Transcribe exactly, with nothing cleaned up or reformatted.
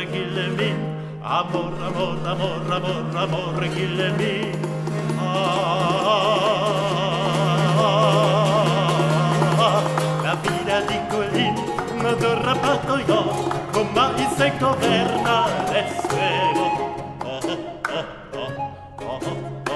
kill me. Amor, amor, amor, amor, amor, kill me. Ah, la vida di Colin non ho rappato io, come se governa le sue. Oh, oh, oh, oh, oh.